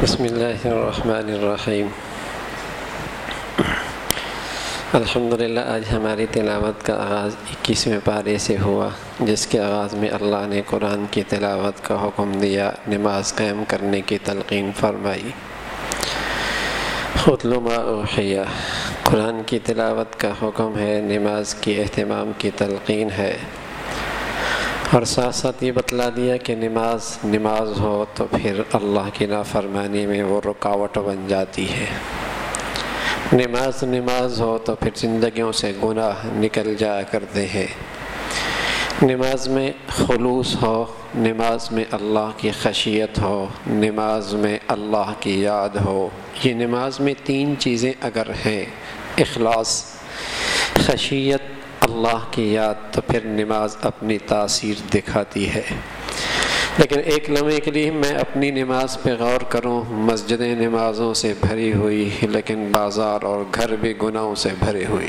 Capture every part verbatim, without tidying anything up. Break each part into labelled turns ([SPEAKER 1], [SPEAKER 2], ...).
[SPEAKER 1] بسم اللہ الرحمن الرحیم۔ الحمدللہ آج ہماری تلاوت کا آغاز اکیسویں پارے سے ہوا، جس کے آغاز میں اللہ نے قرآن کی تلاوت کا حکم دیا، نماز قائم کرنے کی تلقین فرمائی۔ اتل ما اوحی، قرآن کی تلاوت کا حکم ہے، نماز کی اہتمام کی تلقین ہے، اور ساتھ ساتھ یہ بتلا دیا کہ نماز نماز ہو تو پھر اللہ کی نافرمانی میں وہ رکاوٹ بن جاتی ہے، نماز نماز ہو تو پھر زندگیوں سے گناہ نکل جایا کرتے ہیں، نماز میں خلوص ہو، نماز میں اللہ کی خشیت ہو، نماز میں اللہ کی یاد ہو۔ یہ نماز میں تین چیزیں اگر ہیں، اخلاص، خشیت، اللہ کی یاد، تو پھر نماز اپنی تاثیر دکھاتی ہے۔ لیکن ایک لمحے کے لیے میں اپنی نماز پہ غور کروں، مسجدیں نمازوں سے بھری ہوئی لیکن بازار اور گھر بھی گناہوں سے بھرے ہوئے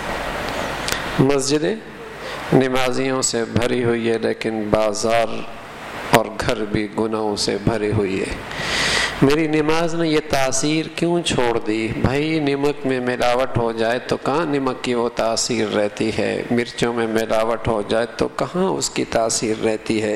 [SPEAKER 1] ہیں۔ مسجدیں نمازیوں سے بھری ہوئی ہے لیکن بازار اور گھر بھی گناہوں سے بھرے ہوئی ہے۔ میری نماز نے یہ تاثیر کیوں چھوڑ دی؟ بھائی نمک میں ملاوٹ ہو جائے تو کہاں نمک کی وہ تاثیر رہتی ہے، مرچوں میں ملاوٹ ہو جائے تو کہاں اس کی تاثیر رہتی ہے۔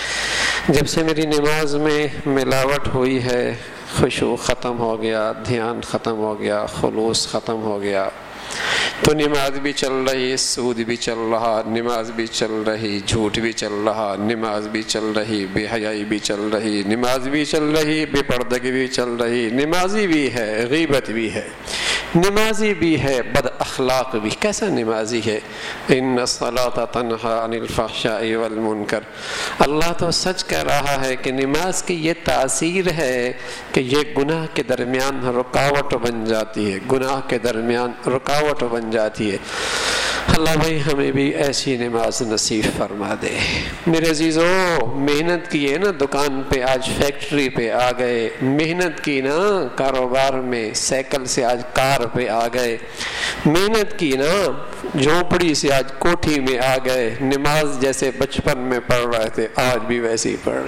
[SPEAKER 1] جب سے میری نماز میں ملاوٹ ہوئی ہے، خشوع ختم ہو گیا، دھیان ختم ہو گیا، خلوص ختم ہو گیا، تو نماز بھی چل رہی، سود بھی چل رہا، نماز بھی چل رہی، جھوٹ بھی چل رہا، نماز بھی چل رہی، بے حیائی بھی چل رہی، نماز بھی چل رہی، بے پردگی بھی چل رہی، نمازی بھی ہے، غیبت بھی ہے، نمازی بھی ہے، بد اخلاق بھی۔ کیسا نمازی ہے؟ ان الصلاۃ تنہی عن الفحشاء والمنکر۔ اللہ تو سچ کہہ رہا ہے کہ نماز کی یہ تاثیر ہے کہ یہ گناہ کے درمیان رکاوٹ بن جاتی ہے، گناہ کے درمیان رکاوٹ بن جاتی ہے۔ اللہ بھائی ہمیں بھی ایسی نماز نصیب فرما دے۔ میرے عزیزو، محنت کی ہے نا، دکان پہ آج فیکٹری پہ آ گئے، محنت کی نا کاروبار میں، سائیکل سے آج کار پہ آ گئے، محنت کی نا جھونپڑی سے آج کوٹھی میں آ گئے، نماز جیسے بچپن میں پڑھ رہے تھے آج بھی ویسے ہی پڑھ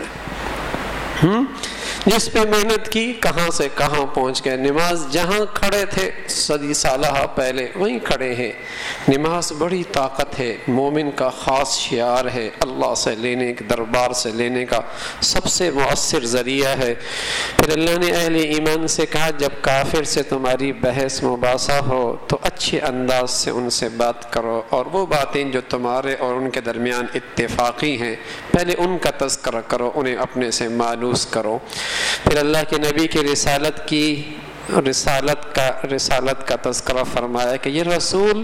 [SPEAKER 1] رہے ہم جس پہ محنت کی کہاں سے کہاں پہنچ گئے۔ نماز جہاں کھڑے تھے صدی سالہ پہلے وہیں کھڑے ہیں۔ نماز بڑی طاقت ہے، مومن کا خاص شعار ہے، اللہ سے لینے دربار سے لینے کا سب سے مؤثر ذریعہ ہے۔ پھر اللہ نے اہل ایمان سے کہا جب کافر سے تمہاری بحث مباحثہ ہو تو اچھے انداز سے ان سے بات کرو، اور وہ باتیں جو تمہارے اور ان کے درمیان اتفاقی ہیں پہلے ان کا تذکرہ کرو، انہیں اپنے سے مانوس کرو۔ پھر اللہ کے نبی کی رسالت کی رسالت کا رسالت کا تذکرہ فرمایا کہ یہ رسول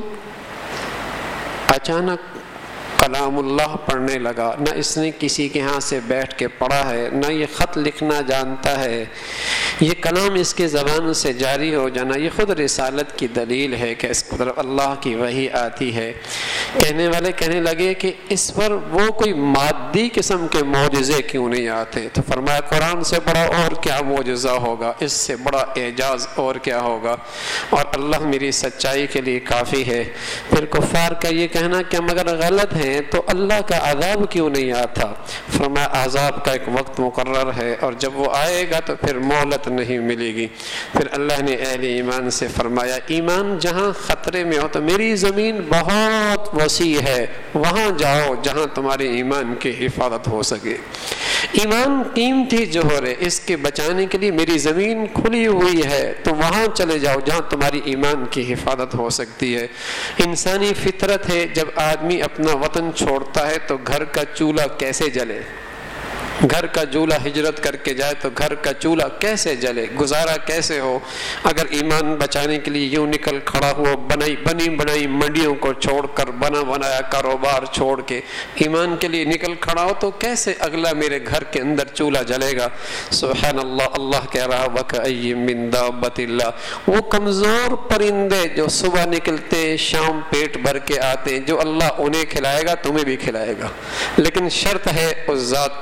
[SPEAKER 1] اچانک کلام اللہ پڑھنے لگا، نہ اس نے کسی کے ہاں سے بیٹھ کے پڑھا ہے، نہ یہ خط لکھنا جانتا ہے، یہ کلام اس کے زبان سے جاری ہو جانا یہ خود رسالت کی دلیل ہے کہ اس پر اللہ کی وحی آتی ہے۔ کہنے والے کہنے لگے کہ اس پر وہ کوئی مادی قسم کے معجزے کیوں نہیں آتے؟ تو فرمایا قرآن سے بڑا اور کیا معجزہ ہوگا، اس سے بڑا اعجاز اور کیا ہوگا، اور اللہ میری سچائی کے لیے کافی ہے۔ پھر کفار کا یہ کہنا کہ ہم اگر غلط ہیں تو اللہ کا عذاب کیوں نہیں آتا؟ فرمایا عذاب کا ایک وقت مقرر ہے، اور جب وہ آئے گا تو پھر مہلت نہیں ملے گی۔ پھر اللہ نے اہل ایمان سے فرمایا ایمان جہاں خطرے میں ہو تو میری زمین بہت وسیع ہے، وہاں جاؤ جہاں تمہارے ایمان کی حفاظت ہو سکے۔ ایمان قیمتی جوہر ہے، اس کے بچانے کے لیے میری زمین کھلی ہوئی ہے، تو وہاں چلے جاؤ جہاں تمہاری ایمان کی حفاظت ہو سکتی ہے۔ انسانی فطرت ہے، جب آدمی اپنا وطن چھوڑتا ہے تو گھر کا چولہا کیسے جلے؟ گھر کا چولہا ہجرت کر کے جائے تو گھر کا چولہا کیسے جلے، گزارا کیسے ہو؟ اگر ایمان بچانے کے لیے یوں نکل کھڑا ہوا، بنائی بنی بنائی منڈیوں کو چھوڑ کر، بنا بنایا کاروبار چھوڑ کے ایمان کے لیے نکل کھڑا ہو تو کیسے اگلا میرے گھر کے اندر چولہا جلے گا؟ سبحان اللہ۔ اللہ کہہ رہا وَكَأَيٍّ مِّن دَابَّةٍ اللَّهِ، وہ کمزور پرندے جو صبح نکلتے شام پیٹ بھر کے آتے ہیں، جو اللہ انہیں کھلائے گا تمہیں بھی کھلائے گا، لیکن شرط ہے اس ذات پہ بھروسہ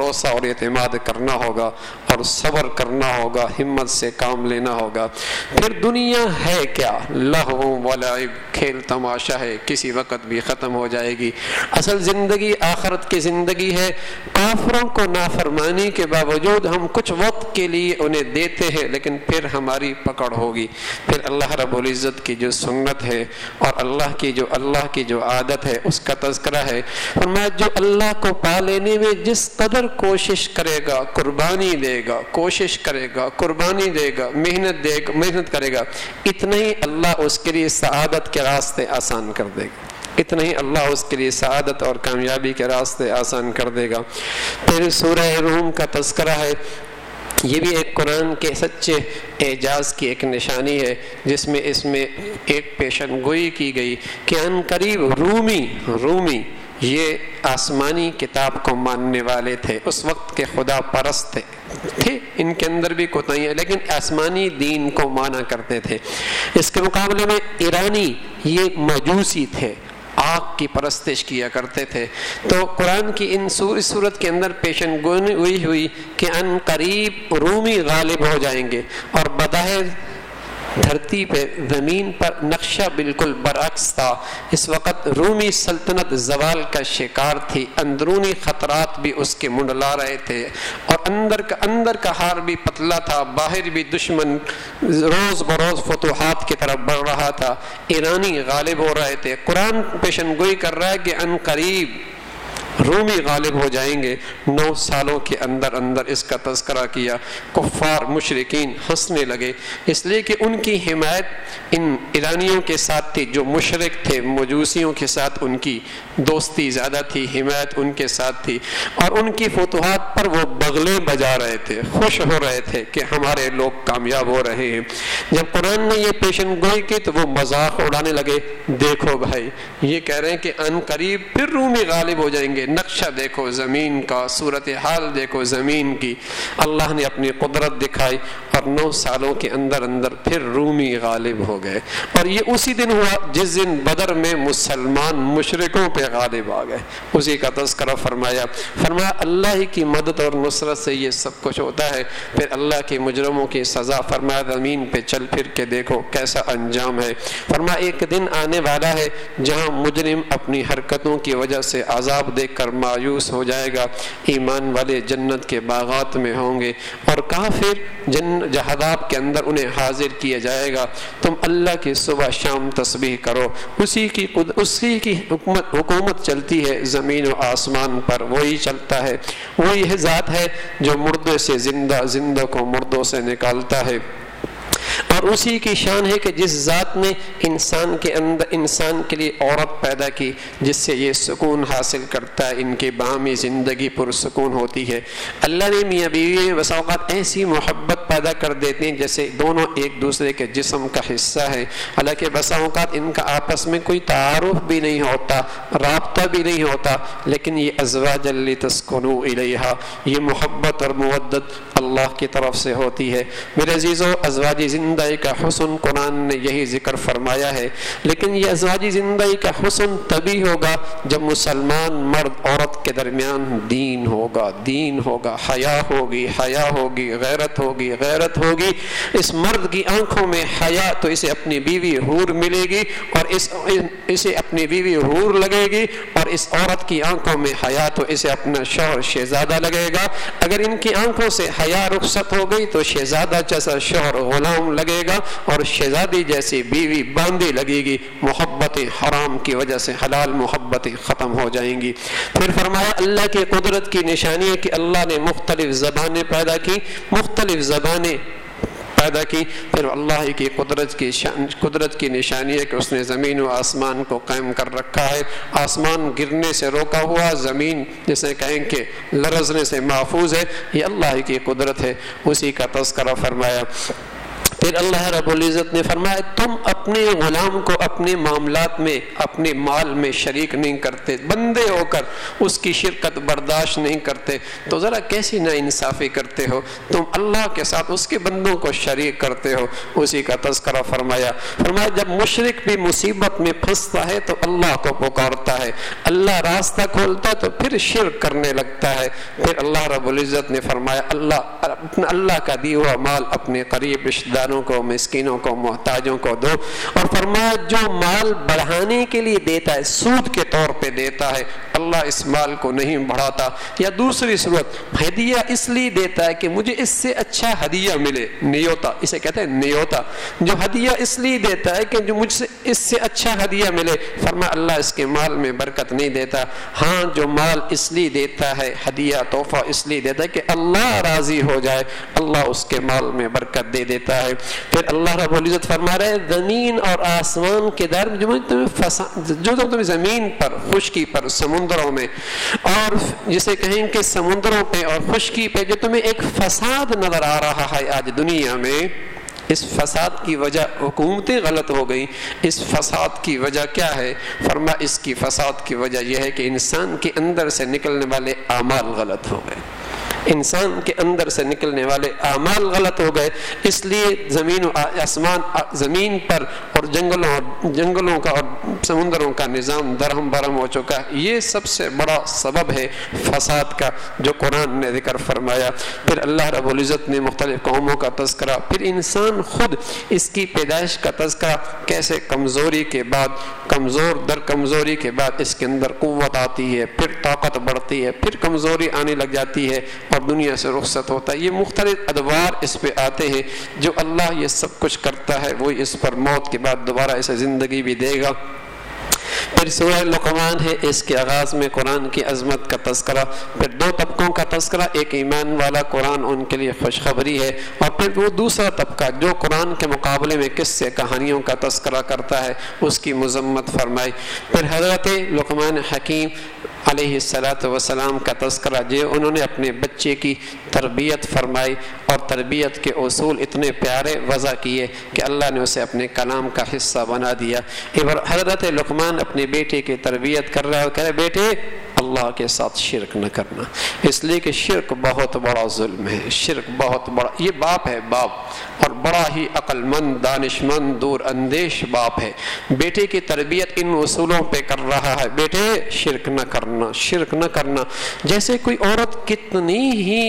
[SPEAKER 1] بھروسہ اور اعتماد کرنا ہوگا اور صبر کرنا ہوگا، ہمت سے کام لینا ہوگا۔ پھر دنیا ہے کیا؟ لہو و لعب، کھیل تماشا ہے، کسی وقت بھی ختم ہو جائے گی۔ اصل زندگی آخرت کی زندگی ہے۔ کافروں کو نافرمانی کے باوجود ہم کچھ وقت کے لیے انہیں دیتے ہیں، لیکن پھر ہماری پکڑ ہوگی۔ پھر اللہ رب العزت کی جو سنت ہے اور اللہ کی جو اللہ کی جو عادت ہے اس کا تذکرہ ہے۔ فرمایا جو اللہ کو پا لینے میں جس قدر کوشش کرے گا، قربانی دے گا، کوشش کرے گا، قربانی دے گا، محنت دے گا، محنت کرے گا، اتنا ہی اللہ اس کے لیے سعادت کے راستے آسان کر دے گا، اتنا ہی اللہ اس کے لیے سعادت اور کامیابی کے راستے آسان کر دے گا۔ پھر سورہ روم کا تذکرہ ہے، یہ بھی ایک قرآن کے سچے اعجاز کی ایک نشانی ہے، جس میں اس میں ایک پیشن گوئی کی گئی کہ ان قریب رومی رومی یہ آسمانی کتاب کو ماننے والے تھے، اس وقت کے خدا پرست تھے تھے ان کے اندر بھی کوتاہیاں، لیکن آسمانی دین کو مانا کرتے تھے۔ اس کے مقابلے میں ایرانی یہ مجوسی تھے، آگ کی پرستش کیا کرتے تھے۔ تو قرآن کی ان سور صورت کے اندر پیشن گوئی ہوئی کہ ان قریب رومی غالب ہو جائیں گے، اور بظاہر دھرتی پہ زمین پر نقشہ بالکل برعکس تھا۔ اس وقت رومی سلطنت زوال کا شکار تھی، اندرونی خطرات بھی اس کے منڈلا رہے تھے، اور اندر کا اندر کا ہار بھی پتلا تھا، باہر بھی دشمن روز بروز فتوحات کی طرف بڑھ رہا تھا، ایرانی غالب ہو رہے تھے۔ قرآن پیشن گوئی کر رہا ہے کہ ان قریب رومی غالب ہو جائیں گے۔ نو سالوں کے اندر اندر اس کا تذکرہ کیا۔ کفار مشرکین ہنسنے لگے، اس لیے کہ ان کی حمایت ان ایرانیوں کے ساتھ تھی جو مشرک تھے، مجوسیوں کے ساتھ ان کی دوستی زیادہ تھی، حمایت ان کے ساتھ تھی، اور ان کی فتوحات پر وہ بغلے بجا رہے تھے، خوش ہو رہے تھے کہ ہمارے لوگ کامیاب ہو رہے ہیں۔ جب قرآن نے یہ پیشن گوئی کی تو وہ مذاق اڑانے لگے، دیکھو بھائی یہ کہہ رہے ہیں کہ ان قریب پھر رومی غالب ہو جائیں گے، نقشہ دیکھو زمین کا، صورتحال دیکھو زمین کی۔ اللہ نے اپنی قدرت دکھائی اور نو سالوں کے اندر اندر پھر رومی غالب ہو گئے، اور یہ اسی دن ہوا جس دن بدر میں مسلمان مشرکوں پہ غالب آ گئے، اسی کا تذکرہ فرمایا۔ فرمایا اللہ ہی کی مدد اور نصرت سے یہ سب کچھ ہوتا ہے۔ پھر اللہ کے مجرموں کی سزا، فرمایا زمین پہ چل پھر کے دیکھو کیسا انجام ہے۔ فرمایا ایک دن آنے والا ہے جہاں مجرم اپنی حرکتوں کی وجہ سے عذاب دیکھ کر مایوس ہو جائے گا، ایمان والے جنت کے باغات میں ہوں گے، اور کافر جن جہاداب کے اندر انہیں حاضر کیا جائے گا۔ تم اللہ کی صبح شام تسبیح کرو، اسی کی اسی کی حکمت حکومت چلتی ہے زمین و آسمان پر، وہی چلتا ہے، وہی ذات ہے جو مردے سے زندہ، زندہ کو مردوں سے نکالتا ہے، اور اسی کی شان ہے کہ جس ذات نے انسان کے اندر انسان کے لیے عورت پیدا کی، جس سے یہ سکون حاصل کرتا ہے، ان کی باہمی زندگی پرسکون ہوتی ہے۔ اللہ نے میاں بیوی میں بسا اوقات ایسی محبت پیدا کر دیتے ہیں جیسے دونوں ایک دوسرے کے جسم کا حصہ ہے، حالانکہ بسا اوقات ان کا آپس میں کوئی تعارف بھی نہیں ہوتا، رابطہ بھی نہیں ہوتا، لیکن یہ ازواج لتسکنوا الیہا، یہ محبت اور مودت اللہ کی طرف سے ہوتی ہے۔ میرے عزیزو، ازواج زندگی کا حسن قرآن نے یہی ذکر فرمایا ہے، لیکن یہ ازواجی زندگی کا حسن تبھی ہوگا جب مسلمان مرد عورت کے درمیان دین ہوگا، دین ہوگا، حیا ہوگی، حیا ہوگی، غیرت ہوگی، غیرت ہوگی۔ اس مرد کی آنکھوں میں حیا تو اسے اپنی بیوی حور ملے گی، اور اس اسے اپنی بیوی حور لگے گی، اور اس عورت کی آنکھوں میں حیا تو اسے اپنا شوہر شہزادہ لگے گا۔ اگر ان کی آنکھوں سے حیا رخصت ہو گئی تو شہزادہ جیسا شوہر غلام لگے گا، اور شہزادی جیسی بیوی باندھی لگے گی۔ محبت حرام کی وجہ سے حلال محبتیں ختم ہو جائیں گی۔ پھر فرمایا اللہ کی قدرت کی نشانی ہے کہ اللہ نے مختلف زبانیں پیدا کی، مختلف زبانیں پیدا کی۔ پھر اللہ کی قدرت کی شان قدرت کی نشانی ہے کہ اس نے زمین و آسمان کو قائم کر رکھا ہے، آسمان گرنے سے روکا ہوا، زمین جسے کہیں کہ لرزنے سے محفوظ ہے، یہ اللہ کی قدرت ہے، اسی کا تذکرہ فرمایا۔ پھر اللہ رب العزت نے فرمایا تم اپنے غلام کو اپنے معاملات میں اپنے مال میں شریک نہیں کرتے، بندے ہو کر اس کی شرکت برداشت نہیں کرتے، تو ذرا کیسی نا انصافی کرتے ہو، تم اللہ کے ساتھ اس کے بندوں کو شریک کرتے ہو۔ اسی کا تذکرہ فرمایا فرمایا جب مشرک بھی مصیبت میں پھنستا ہے تو اللہ کو پکارتا ہے، اللہ راستہ کھولتا تو پھر شرک کرنے لگتا ہے۔ پھر اللہ رب العزت نے فرمایا اللہ اپنا اللہ کا دی ہوا مال اپنے قریب رشتہ داروں کو، مسکینوں کو، محتاجوں کو دو، اور فرمایا جو مال بڑھانے کے لیے دیتا ہے، سود کے طور پہ دیتا ہے، اللہ اس مال کو نہیں بڑھاتا۔ یا دوسری صورت ہدیہ اس لیے دیتا ہے کہ مجھے اس سے اچھا ہدیہ ملے، نیوتا اسے کہتے ہیں، نیوتا جو ہدیہ اس لیے دیتا ہے کہ جو مجھ سے اس سے اچھا ہدیہ ملے، فرمایا اللہ اس کے مال میں برکت نہیں دیتا۔ ہاں جو مال اس لیے دیتا ہے، ہدیہ تحفہ اس لیے دیتا ہے کہ اللہ راضی ہو جائے، اللہ اس کے مال میں برکت دے دیتا ہے۔ پھر اللہ رب العزت فرما رہے ہیں زمین اور آسمان کے درمیان جو تمہیں فساد جو تمہیں زمین پر، خشکی پر، سمندروں میں، اور جسے کہیں کہ سمندروں پہ اور خشکی پہ جو تمہیں ایک فساد نظر آ رہا ہے آج دنیا میں، اس فساد کی وجہ حکومتیں غلط ہو گئیں۔ اس فساد کی وجہ کیا ہے؟ فرما اس کی فساد کی وجہ یہ ہے کہ انسان کے اندر سے نکلنے والے اعمال غلط ہو گئے، انسان کے اندر سے نکلنے والے اعمال غلط ہو گئے، اس لیے زمین و آسمان، زمین پر اور جنگلوں اور جنگلوں کا اور سمندروں کا نظام درہم برہم ہو چکا ہے۔ یہ سب سے بڑا سبب ہے فساد کا جو قرآن نے ذکر فرمایا۔ پھر اللہ رب العزت نے مختلف قوموں کا تذکرہ، پھر انسان خود اس کی پیدائش کا تذکرہ، کیسے کمزوری کے بعد کمزور در کمزوری کے بعد اس کے اندر قوت آتی ہے، پھر طاقت بڑھتی ہے، پھر کمزوری آنے لگ جاتی ہے اور دنیا سے رخصت ہوتا ہے۔ یہ مختلف ادوار اس پہ آتے ہیں۔ جو اللہ یہ سب کچھ کرتا ہے وہی اس پر موت کے بعد دوبارہ اسے زندگی بھی دے گا۔ پھر سورہ لقمان ہے، اس کے آغاز میں قرآن کی عظمت کا تذکرہ، پھر دو طبقوں کا تذکرہ، ایک ایمان والا، قرآن ان کے لیے خوشخبری ہے، اور پھر وہ دوسرا طبقہ جو قرآن کے مقابلے میں قصے کہانیوں کا تذکرہ کرتا ہے، اس کی مذمت فرمائی۔ پھر حضرت لقمان حکیم علیہ الصلاۃ والسلام کا تذکرہ، جو انہوں نے اپنے بچے کی تربیت فرمائی اور تربیت کے اصول اتنے پیارے وضع کیے کہ اللہ نے اسے اپنے کلام کا حصہ بنا دیا۔ حضرت لقمان اپنے بیٹے کی تربیت کر رہا ہے اور کہہ رہے بیٹے اللہ کے ساتھ شرک نہ کرنا، اس لیے کہ شرک بہت بڑا ظلم ہے، شرک بہت بڑا، یہ باپ ہے باپ، اور بڑا ہی عقل مند، دانش مند، دور اندیش باپ ہے۔ بیٹے کی تربیت ان اصولوں پہ کر رہا ہے، بیٹے شرک نہ کرنا، شرک نہ کرنا۔ جیسے کوئی عورت کتنی ہی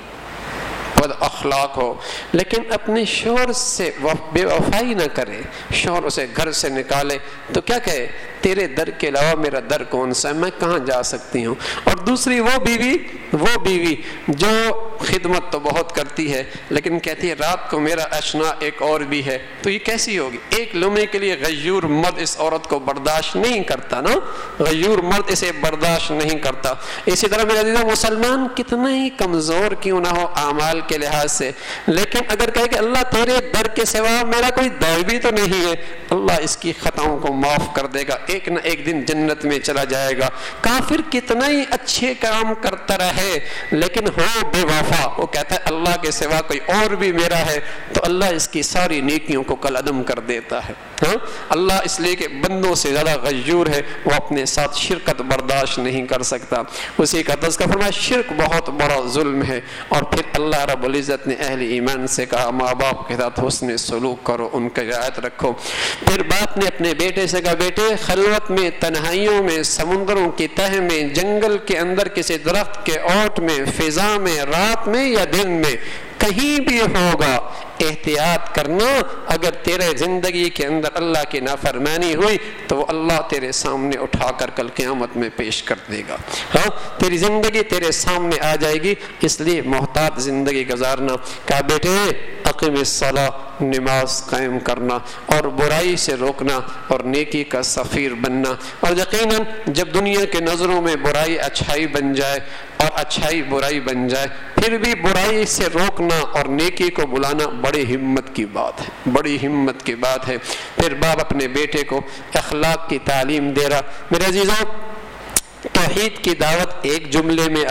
[SPEAKER 1] بد اخلاق ہو لیکن اپنے شوہر سے بے وفائی نہ کرے، شوہر اسے گھر سے نکالے تو کیا کہے، تیرے در کے علاوہ میرا در کون سا ہے، میں کہاں جا سکتی ہوں۔ اور دوسری وہ بیوی وہ بیوی جو خدمت تو بہت کرتی ہے لیکن کہتی ہے رات کو میرا اشنا ایک اور بھی ہے، تو یہ کیسی ہوگی؟ ایک لمحے کے لیے غیور مرد اس عورت کو برداشت نہیں کرتا نا، غیور مرد اسے برداشت نہیں کرتا۔ اسی طرح میرے عزیزو، مسلمان کتنا ہی کمزور کیوں نہ ہو اعمال کے لحاظ سے، لیکن اگر کہے کہ اللہ تیرے در کے سوا میرا کوئی در بھی تو نہیں ہے، اللہ اس کی خطاؤں کو معاف کر دے گا، ایک نہ ایک دن جنت میں چلا جائے گا۔ کافر کتنا ہی اچھے کام کرتا رہے لیکن ہو بے وفا، وہ کہتا ہے اللہ کے سوا کوئی اور بھی میرا ہے، تو اللہ اس کی ساری نیکیوں کو کالعدم کر دیتا ہے۔ ہاں اللہ اس لیے کہ بندوں سے زیادہ غیور ہے، وہ اپنے ساتھ شرکت برداشت نہیں کر سکتا۔ اسی کا تذکرہ فرمایا شرک بہت بڑا ظلم ہے۔ اور پھر اللہ رب العزت نے اہل ایمان سے کہا ماں باپ کے ساتھ حسن سلوک کرو، ان کی رعایت رکھو۔ پھر باپ نے اپنے بیٹے سے کہا بیٹے خلوت میں، تنہائیوں میں، سمندروں کی تہ میں، جنگل کے اندر، کسی درخت کے اوٹ میں، فضا میں، رات میں یا دن میں، کہیں بھی ہوگا احتیاط کرنا۔ اگر تیرے زندگی کے اندر اللہ کی نافرمانی ہوئی تو وہ اللہ تیرے سامنے اٹھا کر کل قیامت میں پیش کر دے گا۔ ہاں تیری زندگی تیرے سامنے آ جائے گی، اس لیے محتاط زندگی گزارنا۔ کہا بیٹے اقیم الصلاۃ، نماز قائم کرنا اور برائی سے روکنا اور نیکی کا سفیر بننا۔ اور یقیناً جب دنیا کے نظروں میں برائی اچھائی بن جائے اور اچھائی برائی بن جائے، پھر بھی برائی سے روکنا اور نیکی کو بلانا بڑی ہمت کی بات ہے، بڑی ہمت کی بات ہے۔ پھر باپ اپنے بیٹے کو اخلاق کی تعلیم دے رہا۔ میرے عزیزوں، توحید کی دعوت ایک جملے میں آئی،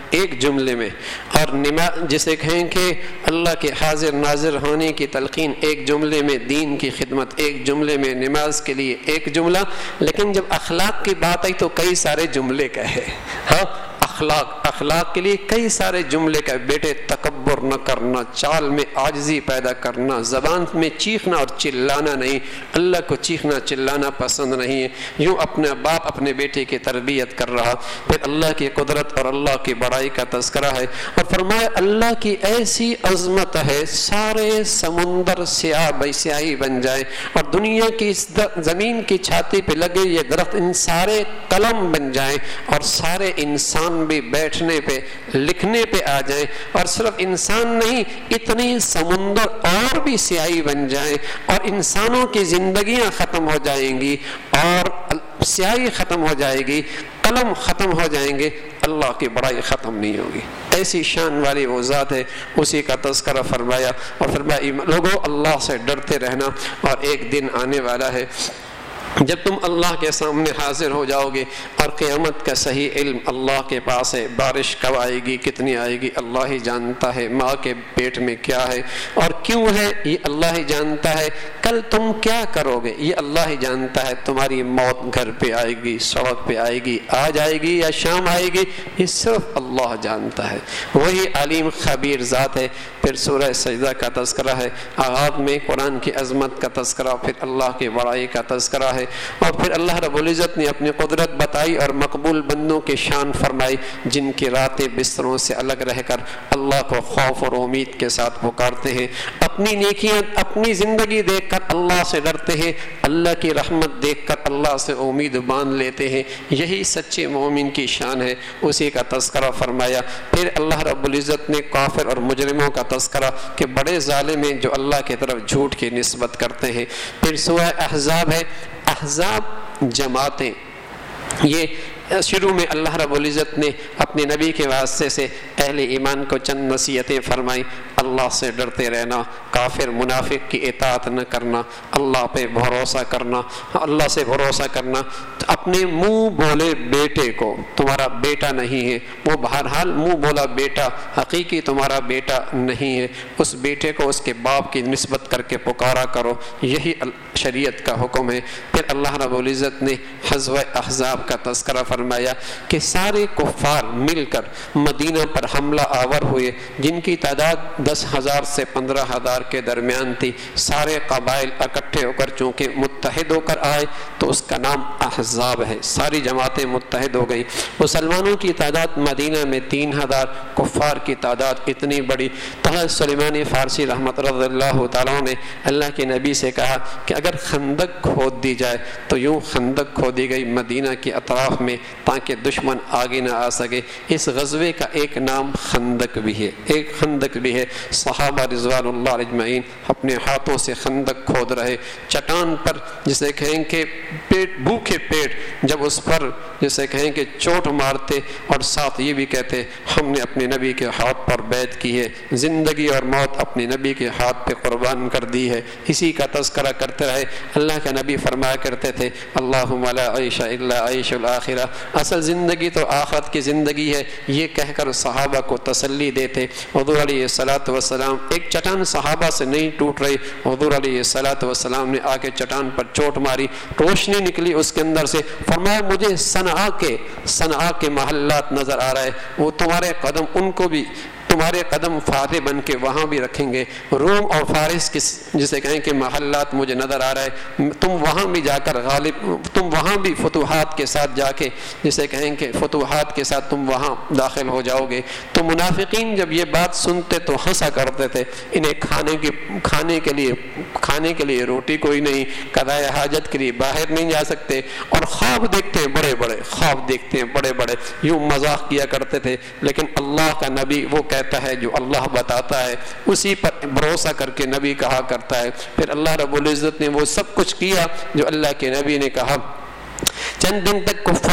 [SPEAKER 1] ایک جملے میں، اور نماز جسے کہیں کہ اللہ کے حاضر ناظر ہونے کی تلقین ایک جملے میں، دین کی خدمت ایک جملے میں، نماز کے لیے ایک جملہ. لیکن جب اخلاق کی بات آئی تو کئی سارے جملے کہے. ہاں اخلاق اخلاق کے لیے کئی سارے جملے کا. بیٹے تکبر نہ کرنا، چال میں عاجزی پیدا کرنا، زبان میں چیخنا اور چلانا نہیں. اللہ کو چیخنا چلانا پسند نہیں ہے. یوں اپنا باپ اپنے بیٹے کی تربیت کر رہا. پھر اللہ کی قدرت اور اللہ کی بڑائی کا تذکرہ ہے، اور فرمایا اللہ کی ایسی عظمت ہے سارے سمندر سیاہ بے سیاہی بن جائے، اور دنیا کی اس زمین کی چھاتی پہ لگے یہ درخت ان سارے قلم بن جائیں، اور سارے انسان بھی بیٹھنے پہ لکھنے پہ آ جائیں، اور صرف انسان نہیں اتنی سمندر اور بھی سیاہی بن جائیں، اور انسانوں کی زندگیاں ختم ہو جائیں گی، اور سیاہی ختم ہو جائے گی، قلم ختم ہو جائیں گے، اللہ کی بڑائی ختم نہیں ہوگی. ایسی شان والی وہ ذات ہے، اسی کا تذکرہ فرمایا. اور فرمایا لوگوں اللہ سے ڈرتے رہنا، اور ایک دن آنے والا ہے جب تم اللہ کے سامنے حاضر ہو جاؤ گے، اور قیامت کا صحیح علم اللہ کے پاس ہے. بارش کب آئے گی، کتنی آئے گی، اللہ ہی جانتا ہے. ماں کے پیٹ میں کیا ہے اور کیوں ہے یہ اللہ ہی جانتا ہے. کل تم کیا کرو گے یہ اللہ ہی جانتا ہے. تمہاری موت گھر پہ آئے گی، سڑک پہ آئے گی، آج آئے گی یا شام آئے گی، یہ صرف اللہ جانتا ہے. وہی علیم خبیر ذات ہے. پھر سورہ سجدہ کا تذکرہ ہے، آغاز میں قرآن کی عظمت کا تذکرہ، پھر اللہ کی بڑائی کا تذکرہ ہے، اور پھر اللہ رب العزت نے اپنی قدرت بتائی اور مقبول بندوں کی شان فرمائی جن کی راتیں بستروں سے الگ رہ کر اللہ کو خوف اور امید کے ساتھ پکارتے ہیں، اپنی نیکیاں اپنی زندگی دیکھ کر اللہ سے ڈرتے ہیں، اللہ کی رحمت دیکھ کر اللہ سے امید باندھ لیتے ہیں. یہی سچے مومن کی شان ہے، اسی کا تذکرہ فرمایا. پھر اللہ رب العزت نے کافر اور مجرموں کا تذکرہ کہ بڑے ظالم ہیں جو اللہ کی طرف جھوٹ کی نسبت کرتے ہیں. پھر سورہ احزاب ہے. احزاب جماعتیں، یہ شروع میں اللہ رب العزت نے اپنے نبی کے واسطے سے اہل ایمان کو چند نصیحتیں فرمائی. اللہ سے ڈرتے رہنا، کافر منافق کی اطاعت نہ کرنا، اللہ پہ بھروسہ کرنا، اللہ سے بھروسہ کرنا. اپنے منہ بولے بیٹے کو، تمہارا بیٹا نہیں ہے، وہ بہرحال منہ بولا بیٹا حقیقی تمہارا بیٹا نہیں ہے، اس بیٹے کو اس کے باپ کی نسبت کر کے پکارا کرو. یہی شریعت کا حکم ہے. پھر اللہ رب العزت نے غزوہ احزاب کا تذکرہ فرمایا کہ سارے کفار مل کر مدینہ پر حملہ آور ہوئے جن کی تعداد دس ہزار سے پندرہ ہزار کے درمیان تھی. سارے قبائل اکٹھے ہو کر چونکہ متحد ہو کر آئے تو اس کا نام احزاب ہے. ساری جماعتیں متحد ہو گئی. مسلمانوں کی تعداد مدینہ میں تین ہزار، کفار کی تعداد اتنی بڑی. طلحہ سلیمانی فارسی رحمت رضی اللہ تعالیٰ نے اللہ کے نبی سے کہا کہ اگر خندق کھود دی جائے تو یوں خندق کھودی گئی مدینہ کے اطراف میں تاکہ دشمن آگے نہ آ سکے. اس غزوے کا ایک نام خندق بھی ہے، ایک خندق بھی ہے. صحابہ رضوان اللہ اجمعین اپنے ہاتھوں سے خندق کھود رہے چٹان پر، جسے کہیں کہ پیٹ بھوکے پیٹ جب اس پر جسے کہیں کہ چوٹ مارتے اور ساتھ یہ بھی کہتے ہم نے اپنے نبی کے ہاتھ پر بیعت کی ہے، زندگی اور موت اپنے نبی کے ہاتھ پہ قربان کر دی ہے. اسی کا تذکرہ کرتے رہے. اللہ کے نبی فرمایا کرتے تھے اللہم لا عیش الا عیش الآخرہ، اصل زندگی تو آخرت کی زندگی ہے. یہ کہہ کر صحابہ کو تسلی دیتے. حضور علیہ الصلوۃ والسلام ایک چٹان صحابہ سے نہیں ٹوٹ رہی، حضور علیہ الصلوۃ والسلام نے آ کے چٹان پر چوٹ ماری، روشنی نکلی اس کے اندر سے. فرمایا مجھے صنعاء کے صنعاء کے محلات نظر آ رہے، وہ تمہارے قدم ان کو بھی تمہارے قدم فاتح بن کے وہاں بھی رکھیں گے. روم اور فارس کے جسے کہیں کہ محلات مجھے نظر آ رہا ہے، تم وہاں بھی جا کر غالب، تم وہاں بھی فتوحات کے ساتھ جا کے جسے کہیں کہ فتوحات کے ساتھ تم وہاں داخل ہو جاؤ گے. تو منافقین جب یہ بات سنتے تو ہنسا کرتے تھے. انہیں کھانے کی کھانے کے لیے کھانے کے لیے روٹی کوئی نہیں، قضائے حاجت کے لیے باہر نہیں جا سکتے، اور خواب دیکھتے ہیں بڑے بڑے خواب دیکھتے ہیں بڑے بڑے یوں مذاق کیا کرتے تھے. لیکن اللہ کا نبی وہ کہتا ہے جو اللہ بتاتا ہے، اسی پر بھروسہ کر کے نبی کہا کرتا ہے. پھر اللہ رب العزت نے وہ سب کچھ کیا جو اللہ کے نبی نے کہا. چند دن تک کفار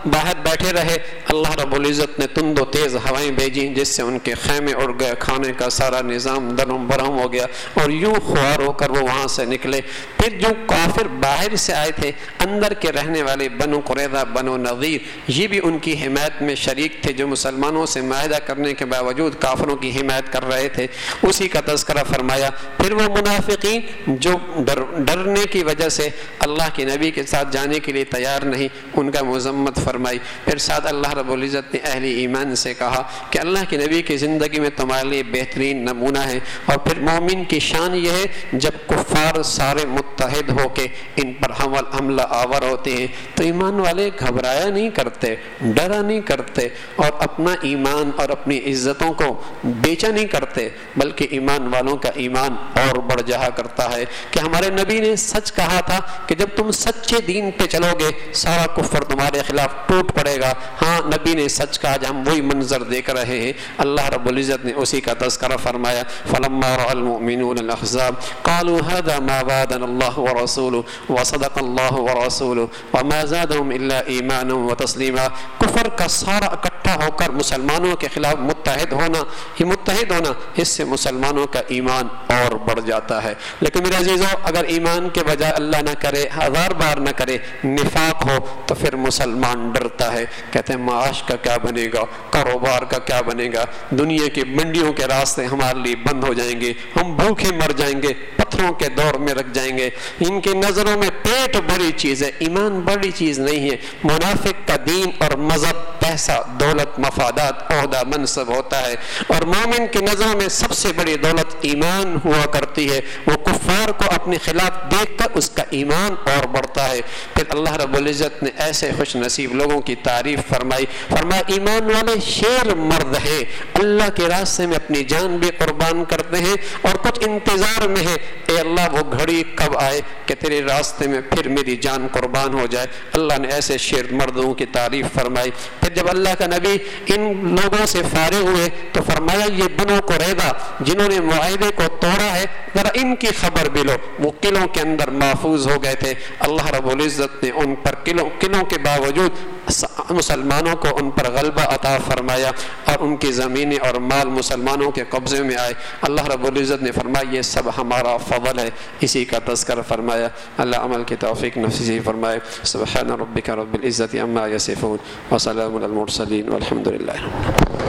[SPEAKER 1] باہر بیٹھے رہے، اللہ رب العزت نے تند و تیز ہوائیں بھیجی جس سے ان کے خیمے اڑ گئے، کھانے کا سارا نظام درہم برہم ہو گیا اور یوں خوار ہو کر وہ وہاں سے نکلے۔ پھر جو کافر باہر سے آئے تھے، اندر کے رہنے والے بنو قریظہ، بنو نذیر، یہ بھی ان کی حمایت میں شریک تھے، جو مسلمانوں سے معاہدہ کرنے کے باوجود کافروں کی حمایت کر رہے تھے، اسی کا تذکرہ فرمایا۔ پھر وہ منافقین جو ڈر ڈرنے کی وجہ سے اللہ کے نبی کے ساتھ جانے کے لیے تیار نہیں، ان کا مذمت فرمائی۔ پھر ساتھ اللہ رب العزت نے اہل ایمان سے کہا کہ اللہ کے نبی کی زندگی میں تمہارے لیے بہترین نمونہ ہے، اور پھر مومن کی شان یہ ہے جب کفار سارے متحد ہو کے ان پر حمل حملہ آور ہوتے ہیں تو ایمان والے گھبرایا نہیں کرتے، ڈرا نہیں کرتے، اور اپنا ایمان اور اپنی عزتوں کو بیچا نہیں کرتے، بلکہ ایمان والوں کا ایمان اور بڑھ جہا کرتا ہے کہ ہمارے نبی نے سچ کہا تھا کہ جب تم سچے دین پہ چلو گے سارا کفر تمہارے خلاف ٹوٹ پڑے گا۔ ہاں نبی نے سچ کہا، ہم وہی منظر دیکھ رہے ہیں۔ اللہ رب العزت نے اسی کا تذکرہ فرمایا، فلما رأى المؤمنون الأحزاب قالوا هذا ما وعدنا الله ورسوله وصدق الله ورسوله وما زادهم إلا إيمانا وتسليما۔ کفر کا سارا اکٹھا ہو کر مسلمانوں کے خلاف متحد ہونا، یہ متحد ہونا، اس سے مسلمانوں کا ایمان اور بڑھ جاتا ہے۔ لیکن میرے عزیزو، اگر ایمان کے بجائے اللہ نہ کرے، ہزار بار نہ کرے، نفاق ہو تو پھر مسلمان ڈرتا ہے، کہتے ہیں معاش کا کیا بنے گا، کاروبار کا کیا بنے گا، دنیا کی منڈیوں کے راستے ہمارے لیے بند ہو جائیں گے، ہم بھوکے مر جائیں گے، پتھروں کے دور میں رکھ جائیں گے۔ ان کی نظروں میں پیٹ بڑی چیز ہے، ایمان بڑی چیز نہیں ہے۔ منافق کا دین اور مذہب پیسہ، دولت، مفادات، عہدہ، منصب ہوتا ہے، اور مومن کی نظروں میں سب سے بڑی دولت ایمان ہوا کرتی ہے۔ وہ کفار کو اپنے خلاف دیکھ کر اس کا ایمان اور بڑھتا ہے۔ پھر اللہ رب العزت نے ایسے خوش نصیب لوگوں کی تعریف فرمائی، فرمایا ایمان والے شیر مرد ہیں، اللہ کے راستے میں اپنی جان بھی قربان کرتے ہیں، اور کچھ انتظار میں ہے، اے اللہ وہ گھڑی کب آئے کہ تیرے راستے میں پھر میری جان قربان ہو جائے۔ اللہ نے ایسے شیر مردوں کی تعریف فرمائی۔ پھر جب اللہ کا نبی ان لوگوں سے فارغ ہوئے تو فرمایا یہ بنو قریظہ جنہوں نے معاہدے کو توڑا ہے، ذرا ان کی خبر بھی لو، وہ قلعوں کے اندر محفوظ ہو گئے تھے۔ اللہ رب العزت نے ان پر قلعوں قلعوں کے باوجود مسلمانوں کو ان پر غلبہ عطا فرمایا، اور ان کی زمینیں اور مال مسلمانوں کے قبضے میں آئے۔ اللہ رب العزت نے فرمایا یہ سب ہمارا فضل ہے، اسی کا تذکر فرمایا۔ اللہ عمل کی توفیق نصیب فرمائے۔ سبحان ربک رب العزت عما یصفون وسلام علی المرسلین والحمد للہ۔